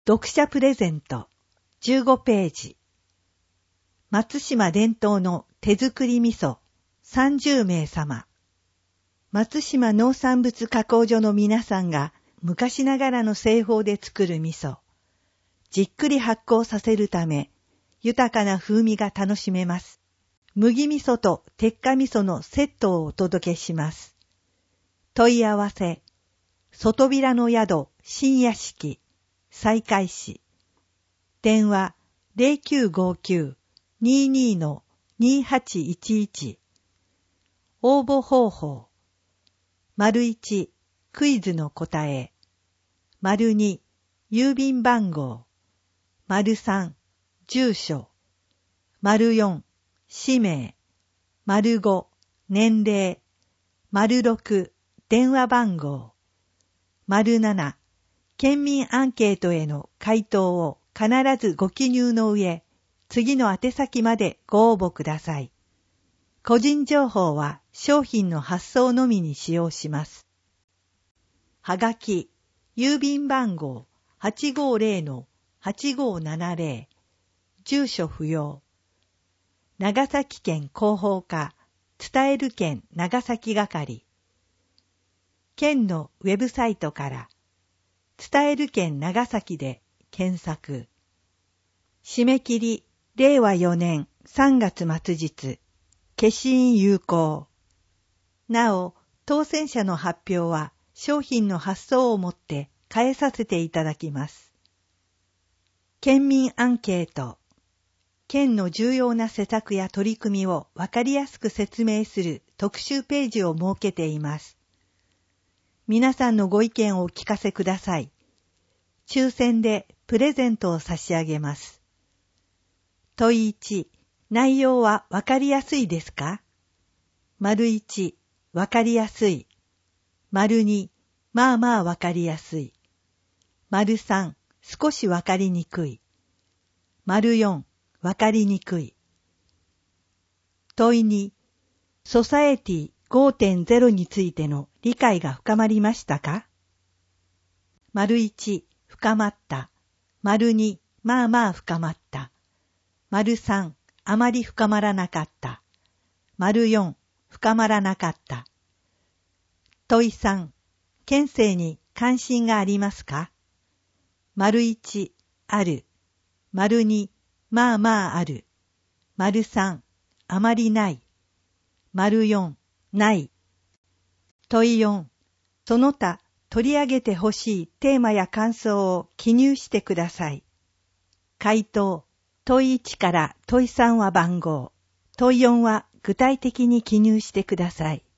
読者プレゼント15ページ。松島伝統の手作り味噌30名様。松島農産物加工所の皆さんが昔ながらの製法で作る味噌。じっくり発酵させるため、豊かな風味が楽しめます。麦味噌と鉄火味噌のセットをお届けします。問い合わせ、外平の宿新屋敷、西海市。電話0959-22-2811。応募方法。①クイズの答え。②郵便番号。③住所。�4氏名。�5年齢。�6電話番号。�7県民アンケートへの回答を必ずご記入の上、次の宛先までご応募ください。個人情報は商品の発送のみに使用します。はがき、郵便番号 850-8570、住所不要。長崎県広報課、伝える県長崎係。県のウェブサイトから、伝える県長崎で検索。締め切り、令和4年3月末日。消印有効。なお、当選者の発表は商品の発送をもって返させていただきます。県民アンケート。県の重要な施策や取り組みをわかりやすく説明する特集ページを設けています。皆さんのご意見をお聞かせください。抽選でプレゼントを差し上げます。問1、内容はわかりやすいですか？①、わかりやすい。②、まあまあわかりやすい。③、少しわかりにくい。�4、わかりにくい。問2、ソサエティ 5.0 についての理解が深まりましたか？①、深まった。②、まあまあ深まった。③、あまり深まらなかった。�4、深まらなかった。問3、県政に関心がありますか？①、ある。②、まあまあある。③、あまりない。�4、ない。問4、その他取り上げてほしいテーマや感想を記入してください。回答、問1から問3は番号、問4は具体的に記入してください。